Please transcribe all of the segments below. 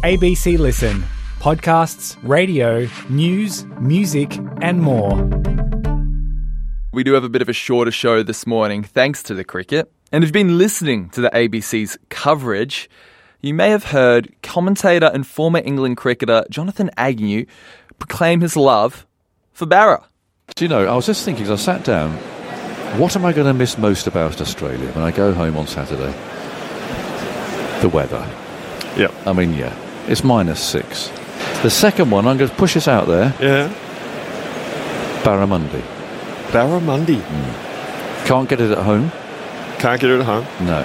ABC Listen. Podcasts, radio, news, music and more. We do have a bit of a shorter show this morning thanks to the cricket. And if you've been listening to the ABC's coverage, you may have heard commentator and former England cricketer Jonathan Agnew proclaim his love for Barra. Do you know, I was just thinking as I sat down, what am I going to miss most about Australia when I go home on Saturday? The weather. Yeah. I mean, yeah, it's -6. The second one, I'm going to push us out there. Yeah. Barramundi. Barramundi. Can't get it at home? Can't get it at home? No.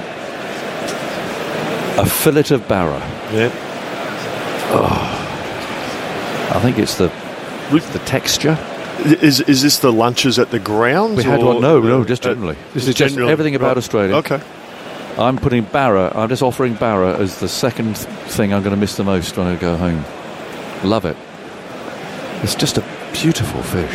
A fillet of Barra. Yeah. I think it's the texture. Is this the lunches at the grounds? We had one. No, just generally. This is just generally, everything about Australia. Okay. I'm just offering Barra as the second thing I'm going to miss the most when I go home. Love it. It's just a beautiful fish.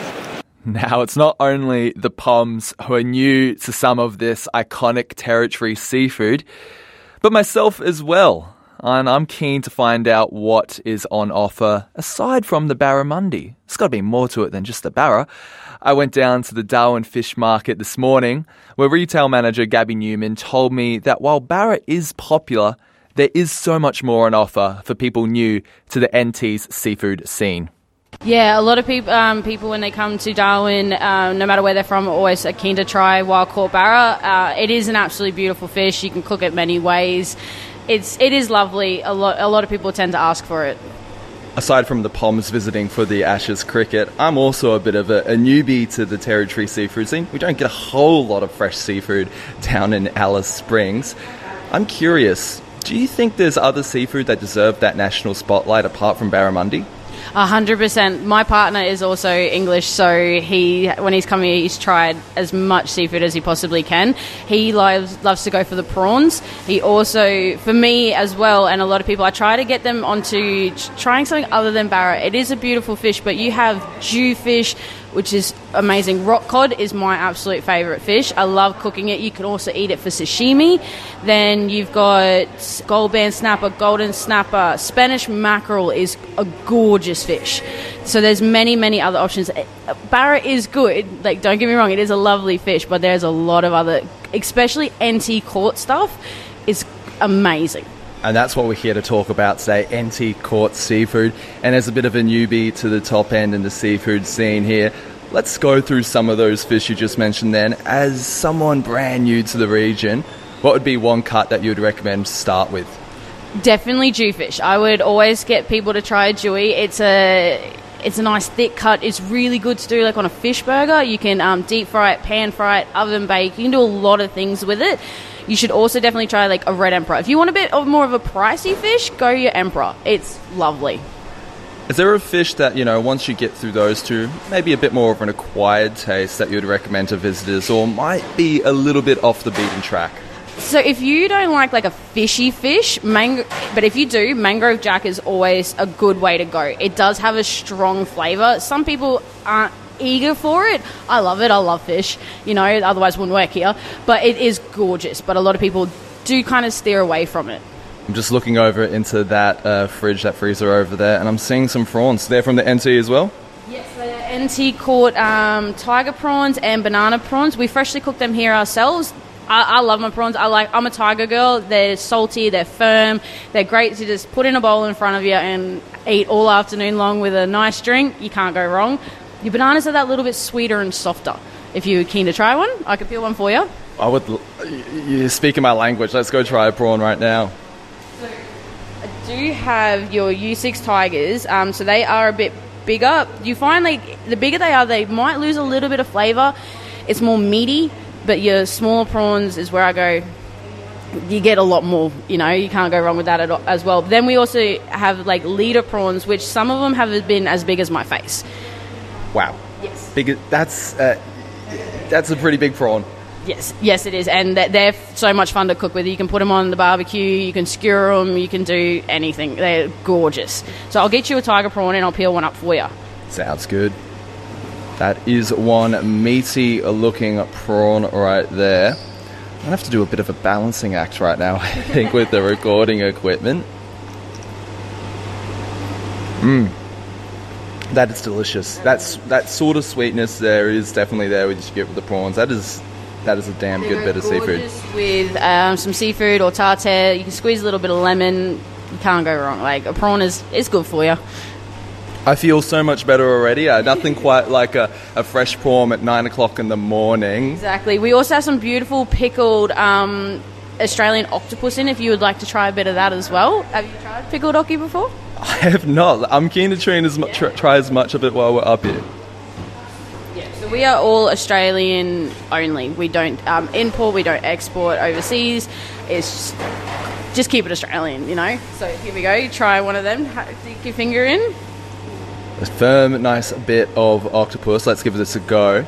Now, it's not only the Poms who are new to some of this iconic territory seafood, but myself as well. And I'm keen to find out what is on offer aside from the barramundi. There's got to be more to it than just the barra. I went down to the Darwin Fish Market this morning, where retail manager Gabby Newman told me that while barra is popular, there is so much more on offer for people new to the NT's seafood scene. Yeah, a lot of people when they come to Darwin, no matter where they're from, are always keen to try wild caught barra. It is an absolutely beautiful fish. You can cook it many ways. It is lovely. A lot of people tend to ask for it. Aside from the Poms visiting for the Ashes cricket, I'm also a bit of a newbie to the territory seafood scene. We don't get a whole lot of fresh seafood down in Alice Springs. I'm curious, do you think there's other seafood that deserve that national spotlight apart from barramundi? 100%. My partner is also English, so when he's come here, he's tried as much seafood as he possibly can. He loves to go for the prawns. He also, for me as well, and a lot of people, I try to get them onto trying something other than barra. It is a beautiful fish, but you have jewfish, which is amazing. Rock cod is my absolute favourite fish. I love cooking it. You can also eat it for sashimi. Then you've got gold band snapper, golden snapper. Spanish mackerel is a gorgeous fish. So there's many, many other options. Barra is good. Like, don't get me wrong, it is a lovely fish, but there's a lot of other, especially NT caught stuff, is amazing. And that's what we're here to talk about today, NT caught seafood. And as a bit of a newbie to the top end in the seafood scene here, let's go through some of those fish you just mentioned then. As someone brand new to the region, what would be one cut that you would recommend to start with? Definitely jewfish. I would always get people to try a dewy. It's a nice thick cut. It's really good to do like on a fish burger. You can deep fry it, pan fry it, oven bake. You can do a lot of things with it. You should also definitely try like a red emperor. If you want a bit of more of a pricey fish, go your emperor. It's lovely. Is there a fish that, once you get through those two, maybe a bit more of an acquired taste that you would recommend to visitors or might be a little bit off the beaten track? So if you don't like a fishy fish, but if you do, mangrove jack is always a good way to go. It does have a strong flavour. Some people aren't eager for it. I love it. I love fish. Otherwise it wouldn't work here. But it is gorgeous. But a lot of people do kind of steer away from it. I'm just looking over into that freezer over there, and I'm seeing some prawns. They're from the NT as well? Yes, they're NT caught tiger prawns and banana prawns. We freshly cook them here ourselves. I love my prawns. I'm a tiger girl. They're salty, they're firm, they're great to just put in a bowl in front of you and eat all afternoon long with a nice drink. You can't go wrong. Your bananas are that little bit sweeter and softer. If you're keen to try one, I could peel one for you. You're speaking my language. Let's go try a prawn right now. So, I do have your U6 tigers. So they are a bit bigger. You find the bigger they are, they might lose a little bit of flavour. It's more meaty. But your smaller prawns is where I go, you get a lot more, you can't go wrong with that as well. But then we also have leader prawns, which some of them have been as big as my face. Wow. Yes. That's a pretty big prawn. Yes it is. And they're so much fun to cook with. You can put them on the barbecue, you can skewer them, you can do anything. They're gorgeous. So I'll get you a tiger prawn and I'll peel one up for you. Sounds good. That is one meaty looking prawn right there. I'm going to have to do a bit of a balancing act right now, I think, with the recording equipment. That is delicious. That sort of sweetness there is definitely there when you get with the prawns. That is a damn good bit of seafood. With some seafood or tartare, you can squeeze a little bit of lemon. You can't go wrong. Like, a prawn is good for you. I feel so much better already. Nothing quite like a fresh prawn at 9 o'clock in the morning. Exactly. We also have some beautiful pickled Australian octopus in, if you would like to try a bit of that as well. Have you tried pickled ockie before? I have not. I'm keen to try as much of it while we're up here. Yeah, so we are all Australian only. We don't import, we don't export overseas. It's just keep it Australian, you know? So here we go. Try one of them. Stick your finger in. A firm, nice bit of octopus. Let's give this a go.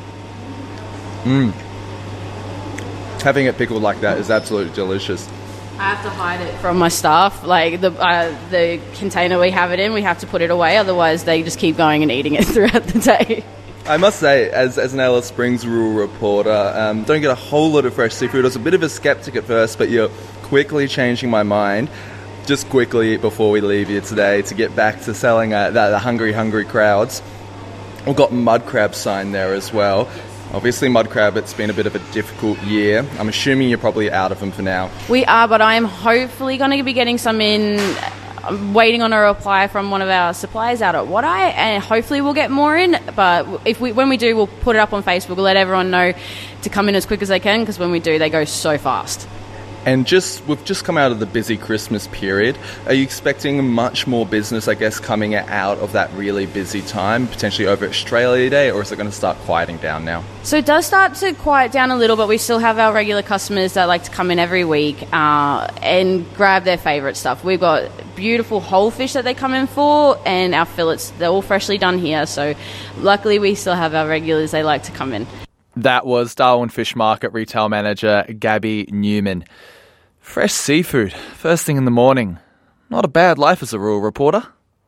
Having it pickled like that is absolutely delicious. I have to hide it from my staff. Like, the container we have it in, we have to put it away. Otherwise, they just keep going and eating it throughout the day. I must say, as an Alice Springs rural reporter, don't get a whole lot of fresh seafood. I was a bit of a skeptic at first, but you're quickly changing my mind. Just quickly, before we leave here today, to get back to selling the hungry crowds, we've got mud crab sign there as well. Obviously, mud crab, it's been a bit of a difficult year. I'm assuming you're probably out of them for now. We are, but I am hopefully going to be getting some in. I'm waiting on a reply from one of our suppliers out at Wadeye, and hopefully we'll get more in. But when we do, we'll put it up on Facebook. We'll let everyone know to come in as quick as they can, because when we do, they go so fast. And we've just come out of the busy Christmas period. Are you expecting much more business, I guess, coming out of that really busy time, potentially over Australia Day, or is it going to start quieting down now? So it does start to quiet down a little, but we still have our regular customers that like to come in every week and grab their favourite stuff. We've got beautiful whole fish that they come in for, and our fillets, they're all freshly done here. So luckily we still have our regulars, they like to come in. That was Darwin Fish Market Retail Manager Gabby Newman. Fresh seafood, first thing in the morning. Not a bad life as a rural reporter.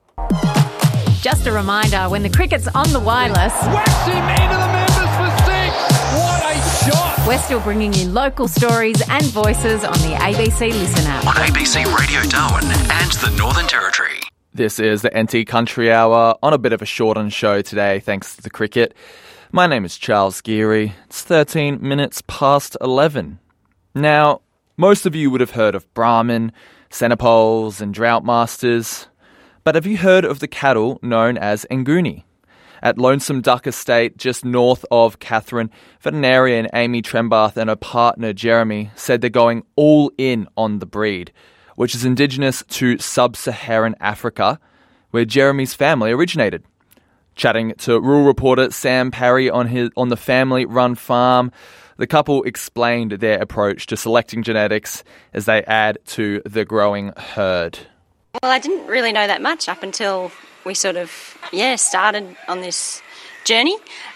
Just a reminder, when the cricket's on the wireless... Whacks him into the members for 6! What a shot! We're still bringing you local stories and voices on the ABC Listen app. On ABC Radio Darwin and the Northern Territory. This is the NT Country Hour on a bit of a shortened show today, thanks to the cricket. My name is Charles Geary. It's 13 minutes past 11. Now, most of you would have heard of Brahman, Cenepols and Drought Masters. But have you heard of the cattle known as Nguni? At Lonesome Duck Estate, just north of Katherine, veterinarian Amy Trembath and her partner Jeremy said they're going all in on the breed, which is indigenous to sub-Saharan Africa, where Jeremy's family originated. Chatting to rural reporter Sam Parry on the family-run farm, the couple explained their approach to selecting genetics as they add to the growing herd. Well, I didn't really know that much up until we sort of, started on this journey.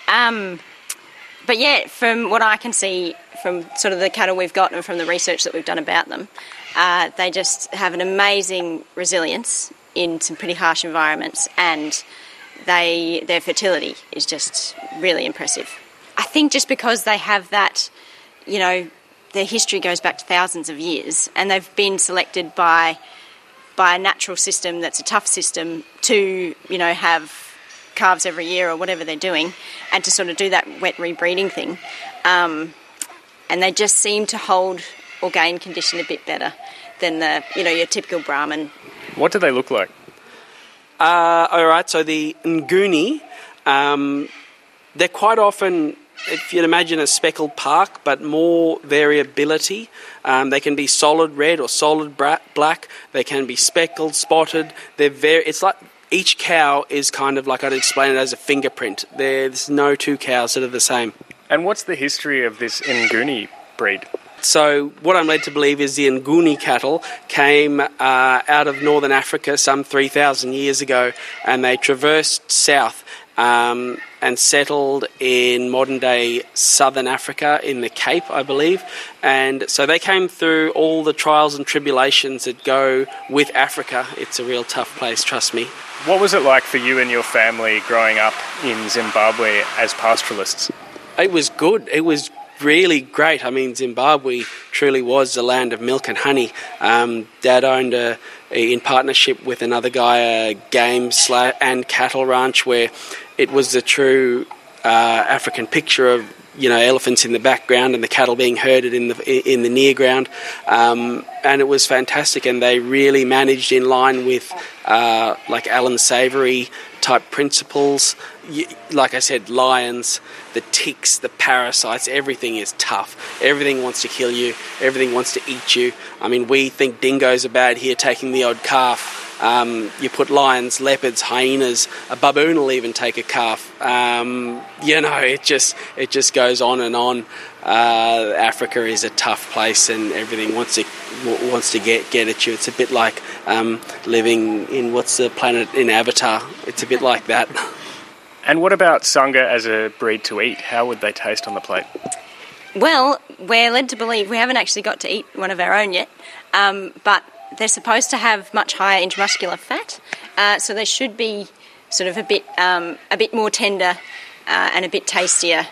But yeah, from what I can see from sort of the cattle we've got and from the research that we've done about them, they just have an amazing resilience in some pretty harsh environments, and their fertility is just really impressive. I think just because they have that, their history goes back to thousands of years, and they've been selected by a natural system that's a tough system to, have calves every year or whatever they're doing, and to sort of do that wet rebreeding thing. And they just seem to hold or gain condition a bit better than your typical Brahman. What do they look like? All right, so the Nguni, they're quite often, if you'd imagine a speckled park, but more variability. They can be solid red or solid black. They can be speckled, spotted. It's like each cow is kind of like, I'd explain it as a fingerprint. There's no two cows that are the same. And what's the history of this Nguni breed? So what I'm led to believe is the Nguni cattle came out of northern Africa some 3,000 years ago, and they traversed south and settled in modern-day southern Africa in the Cape, I believe. And so they came through all the trials and tribulations that go with Africa. It's a real tough place, trust me. What was it like for you and your family growing up in Zimbabwe as pastoralists? It was good. It was really great. I mean, Zimbabwe truly was the land of milk and honey. Dad owned in partnership with another guy a game and cattle ranch where it was the true African picture of, you know, elephants in the background and the cattle being herded in the near ground, and it was fantastic. And they really managed in line with like Alan Savory type principles. Like I said, lions, the ticks, the parasites, everything is tough. Everything wants to kill you. Everything wants to eat you. I mean, we think dingoes are bad here, taking the odd calf. You put lions, leopards, hyenas, a baboon will even take a calf. You know, it just goes on and on. Africa is a tough place, and everything wants to get at you. It's a bit like living in what's the planet in Avatar. It's a bit like that. And what about Sangha as a breed to eat? How would they taste on the plate? Well, we're led to believe we haven't actually got to eat one of our own yet, but they're supposed to have much higher intramuscular fat, so they should be sort of a bit more tender and a bit tastier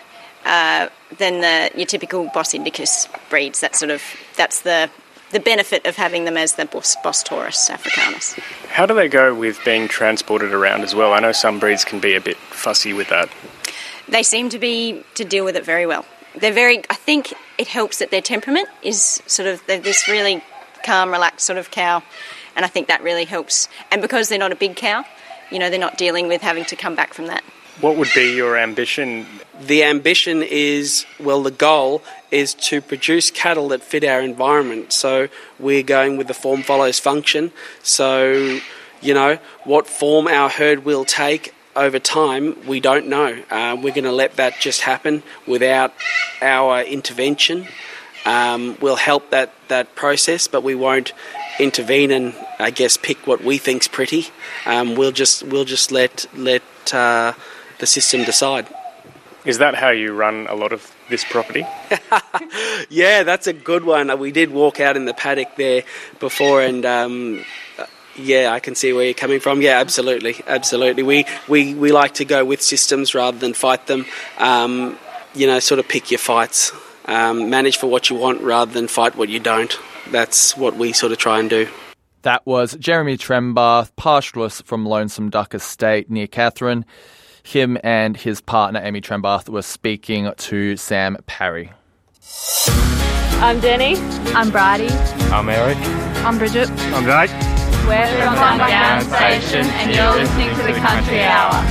than your typical Bos Indicus breeds. That's the benefit of having them as the Bos Taurus africanus. How do they go with being transported around as well? I know some breeds can be a bit fussy with that. They seem to deal with it very well. I think it helps that their temperament is they're this really calm, relaxed sort of cow, and I think that really helps. And because they're not a big cow, you know, they're not dealing with having to come back from that. What would be your ambition? The ambition is, the goal is to produce cattle that fit our environment. So we're going with the form follows function. So, you know, what form our herd will take over time, we don't know. We're going to let that just happen without our intervention. We'll help that process, but we won't intervene and, I guess, pick what we think's pretty. We'll just let the system decide. Is that how you run a lot of this property? Yeah, that's a good one. We did walk out in the paddock there before, and yeah, I can see where you're coming from. Yeah, absolutely. We like to go with systems rather than fight them. You know, sort of pick your fights. Manage for what you want rather than fight what you don't. That's what we sort of try and do. That was Jeremy Trembath, pastoralist from Lonesome Duck Estate near Katherine. Him and his partner, Amy Trembath, were speaking to Sam Parry. I'm Jenny. I'm Bridie. I'm Eric. I'm Bridget. I'm Jake. We're from Bundown Station, and you're listening to the Country Hour.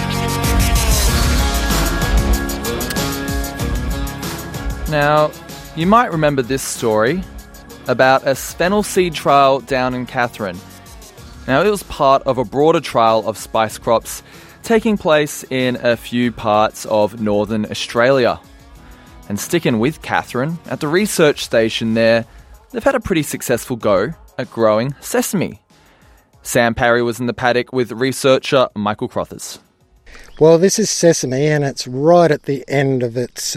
Now, you might remember this story about a fennel seed trial down in Katherine. Now, it was part of a broader trial of spice crops taking place in a few parts of northern Australia. And sticking with Katherine, at the research station there, they've had a pretty successful go at growing sesame. Sam Parry was in the paddock with researcher Michael Crothers. Well, this is sesame, and it's right at the end of its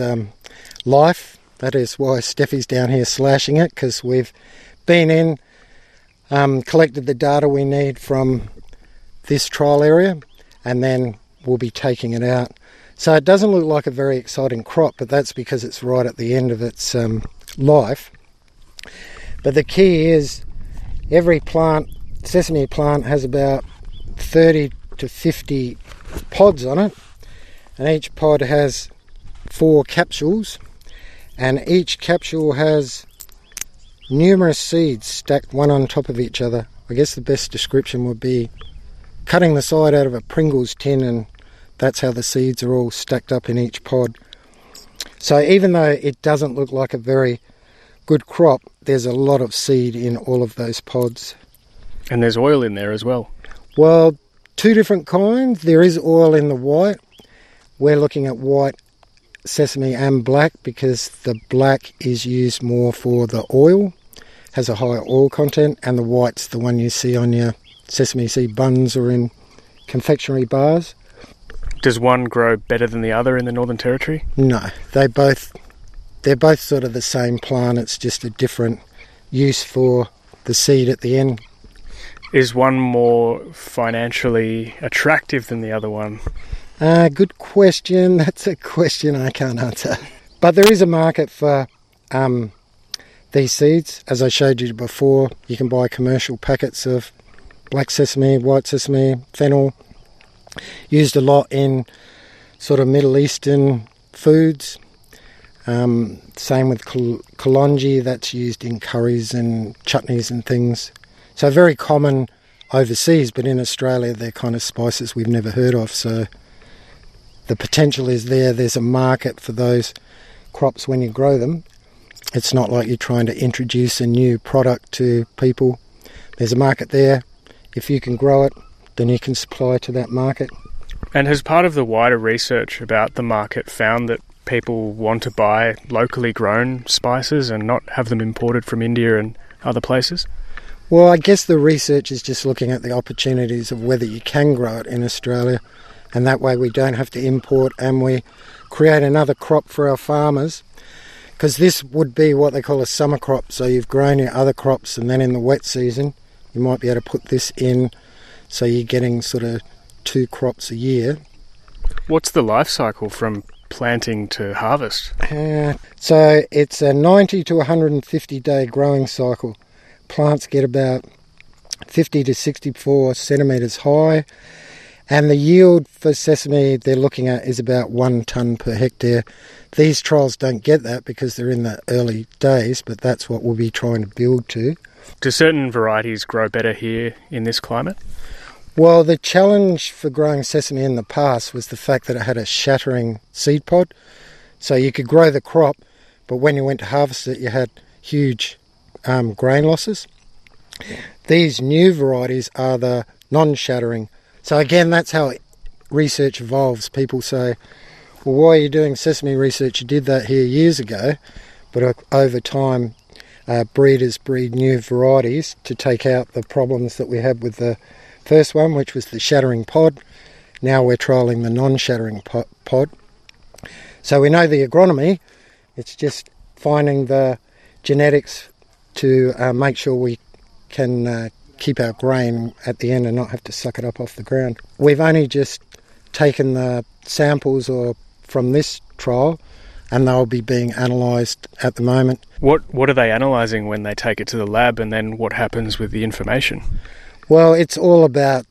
life. That is why Steffi's down here slashing it, because we've been in, collected the data we need from this trial area, and then we'll be taking it out. So it doesn't look like a very exciting crop, but that's because it's right at the end of its life. But the key is every sesame plant has about 30 to 50 pods on it, and each pod has 4 capsules, and each capsule has numerous seeds stacked one on top of each other. I guess the best description would be cutting the side out of a Pringles tin, and that's how the seeds are all stacked up in each pod. So even though it doesn't look like a very good crop, there's a lot of seed in all of those pods. And there's oil in there as well. Well, 2 different kinds. There is oil in the white. We're looking at white sesame and black because the black is used more for the oil, has a higher oil content, and the white's the one you see on your sesame seed buns or in confectionery bars. Does one grow better than the other in the Northern Territory? No, they're both sort of the same plant. It's just a different use for the seed at the end. Is one more financially attractive than the other one? Good question. That's a question I can't answer. But there is a market for these seeds. As I showed you before, you can buy commercial packets of black sesame, white sesame, fennel, used a lot in sort of Middle Eastern foods. Same with kalonji, that's used in curries and chutneys and things. So very common overseas, but in Australia they're kind of spices we've never heard of. So the potential is there. There's a market for those crops when you grow them. It's not like you're trying to introduce a new product to people. There's a market there. If you can grow it, then you can supply to that market. And has part of the wider research about the market found that people want to buy locally grown spices and not have them imported from India and other places? Well, I guess the research is just looking at the opportunities of whether you can grow it in Australia, and that way we don't have to import and we create another crop for our farmers, because this would be what they call a summer crop. So you've grown your other crops and then in the wet season you might be able to put this in, so you're getting sort of 2 crops a year. What's the life cycle from planting to harvest? So it's a 90 to 150 day growing cycle. Plants get about 50 to 64 centimetres high, and the yield for sesame they're looking at is about 1 tonne per hectare. These trials don't get that because they're in the early days, but that's what we'll be trying to build to. Do certain varieties grow better here in this climate? Well, the challenge for growing sesame in the past was the fact that it had a shattering seed pod. So you could grow the crop, but when you went to harvest it, you had huge grain losses. These new varieties are the non-shattering. So again, that's how research evolves. People say, well, why are you doing sesame research? You did that here years ago. But over time, breeders breed new varieties to take out the problems that we had with the first one, which was the shattering pod. Now we're trialling the non-shattering pod. So we know the agronomy. It's just finding the genetics to make sure we can keep our grain at the end and not have to suck it up off the ground. We've only just taken the samples from this trial, and they'll be being analysed at the moment. What are they analysing when they take it to the lab, and then what happens with the information? Well, it's all about,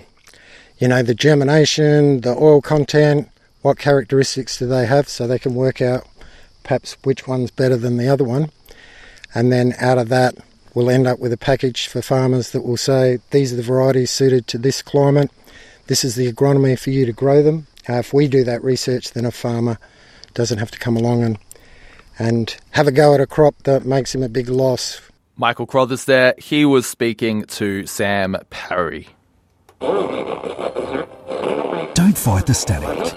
the germination, the oil content, what characteristics do they have, so they can work out perhaps which one's better than the other one. And then out of that, we'll end up with a package for farmers that will say, these are the varieties suited to this climate, this is the agronomy for you to grow them. If we do that research, then a farmer doesn't have to come along and have a go at a crop that makes him a big loss. Michael Crothers there. He was speaking to Sam Parry. Don't fight the static.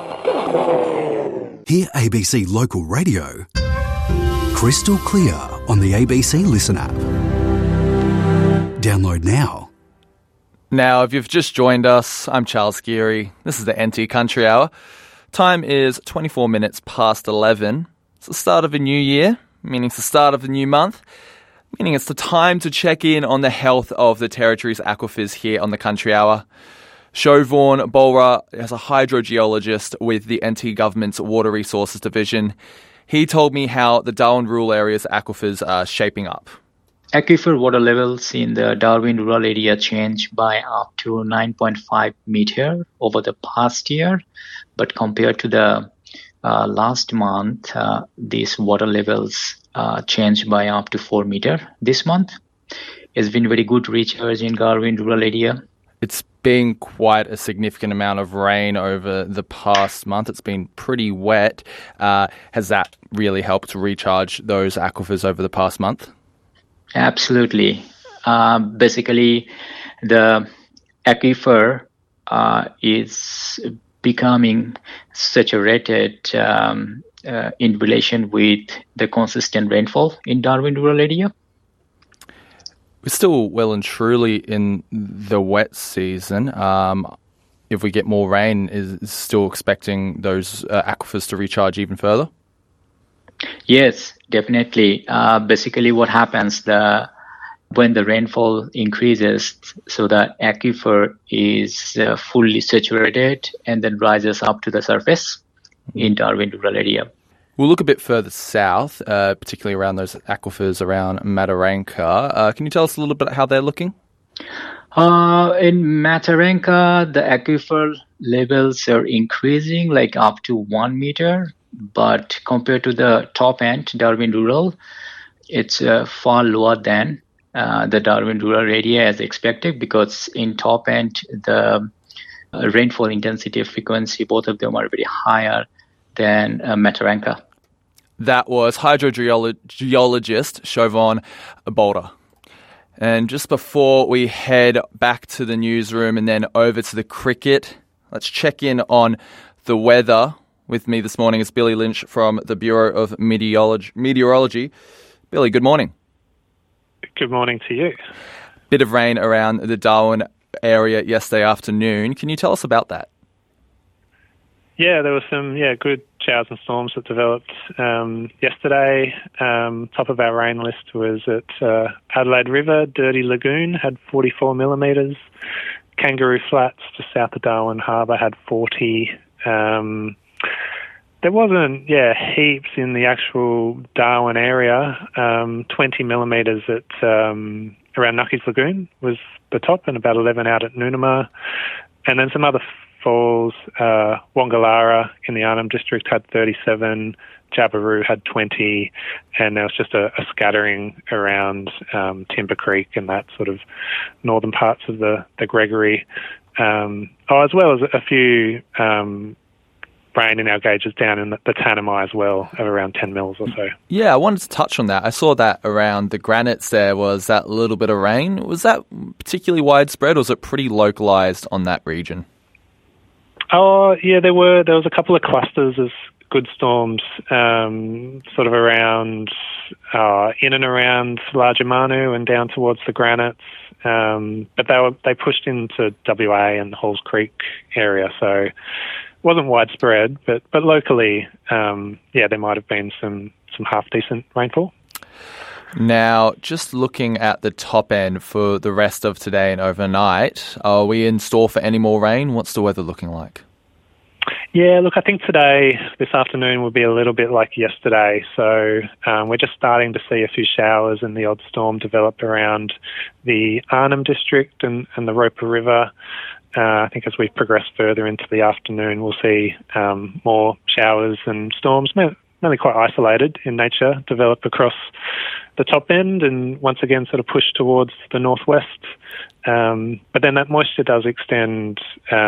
Hear ABC Local Radio crystal clear on the ABC Listen app. Download now. Now, if you've just joined us, I'm Charles Geary. This is the NT Country Hour. Time is 24 minutes past 11. It's the start of a new year, meaning it's the start of the new month, meaning it's the time to check in on the health of the Territory's aquifers here on the Country Hour. Siobhan Bolra is a hydrogeologist with the NT Government's Water Resources Division. He told me how the Darwin rural area's aquifers are shaping up. Aquifer water levels in the Darwin rural area changed by up to 9.5 meter over the past year, but compared to the last month, these water levels changed by up to 4 meter this month. It's been very good recharge in Darwin rural area. It's been quite a significant amount of rain over the past month. It's been pretty wet. Has that really helped recharge those aquifers over the past month? Absolutely. Basically, the aquifer is becoming saturated in relation with the consistent rainfall in Darwin rural area. We're still well and truly in the wet season. If we get more rain, is still expecting those aquifers to recharge even further? Yes, definitely. Basically, what happens when the rainfall increases, so the aquifer is fully saturated and then rises up to the surface in Darwin rural area. We'll look a bit further south, particularly around those aquifers around Mataranka. Can you tell us a little bit how they're looking? In Mataranka, the aquifer levels are increasing like up to 1 meter, but compared to the top end, Darwin Rural, it's far lower than the Darwin Rural area as expected, because in top end, the rainfall intensity frequency, both of them are very higher than Mataranka. That was hydrogeologist Chauvin Boulder. And just before we head back to the newsroom and then over to the cricket, let's check in on the weather. With me this morning is Billy Lynch from the Bureau of Meteorology. Billy, good morning. Good morning to you. Bit of rain around the Darwin area yesterday afternoon. Can you tell us about that? Yeah, there were some good showers and storms that developed yesterday. Top of our rain list was at Adelaide River. Dirty Lagoon had 44 millimetres. Kangaroo Flats, just south of Darwin Harbour, had 40. There wasn't, heaps in the actual Darwin area. 20 millimetres at around Nucky's Lagoon was the top, and about 11 out at Noonamah. And then some other falls, Wongalara in the Arnhem District had 37, Jabiru had 20, and there was just a scattering around Timber Creek and that sort of northern parts of the Gregory. As well as a few rain in our gauges down in the Tanami as well, of around 10 mils or so. Yeah, I wanted to touch on that. I saw that around the granites there was that little bit of rain. Was that particularly widespread, or was it pretty localised on that region? Oh, yeah, there was a couple of clusters of good storms sort of around, in and around Larger Manu and down towards the granites. But they pushed into WA and Halls Creek area, so it wasn't widespread, but locally, there might have been some half-decent rainfall. Now, just looking at the top end for the rest of today and overnight, are we in store for any more rain? What's the weather looking like? Yeah, look, I think this afternoon will be a little bit like yesterday. So we're just starting to see a few showers and the odd storm develop around the Arnhem District and the Roper River. I think as we progress further into the afternoon, we'll see more showers and storms, mainly quite isolated in nature, develop across the top end and once again sort of push towards the northwest. But then that moisture does extend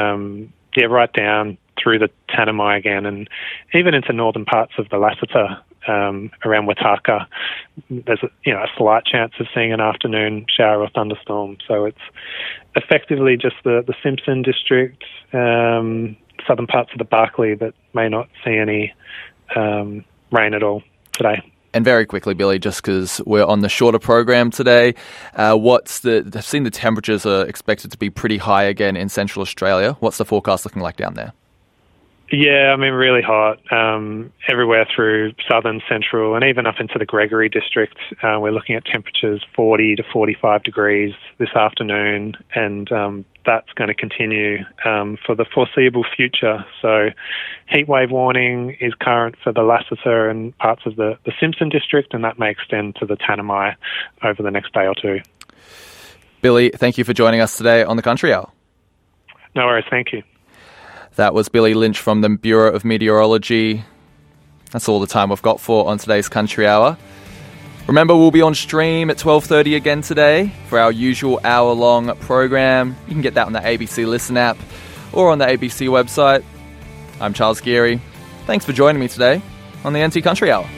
right down through the Tanami again and even into northern parts of the Lassiter around Wataka. There's a slight chance of seeing an afternoon shower or thunderstorm. So it's effectively just the Simpson District, southern parts of the Barkly that may not see any rain at all today. And very quickly, Billy, just because we're on the shorter program today, I've seen the temperatures are expected to be pretty high again in Central Australia. What's the forecast looking like down there? Yeah, really hot everywhere through southern, central, and even up into the Gregory District. We're looking at temperatures 40 to 45 degrees this afternoon, and that's going to continue for the foreseeable future. So heat wave warning is current for the Lassiter and parts of the Simpson District, and that may extend to the Tanami over the next day or two. Billy, thank you for joining us today on the Country Hour. No worries, thank you. That was Billy Lynch from the Bureau of Meteorology. That's all the time we've got on today's Country Hour. Remember, we'll be on stream at 12:30 again today for our usual hour-long program. You can get that on the ABC Listen app or on the ABC website. I'm Charles Geary. Thanks for joining me today on the NT Country Hour.